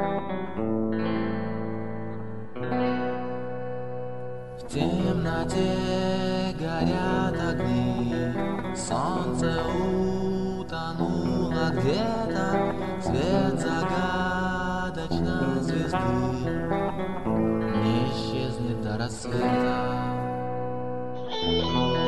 В темноте горят огни, солнце утонуло где-то, свет загадочной звезды не исчезнет до рассвета.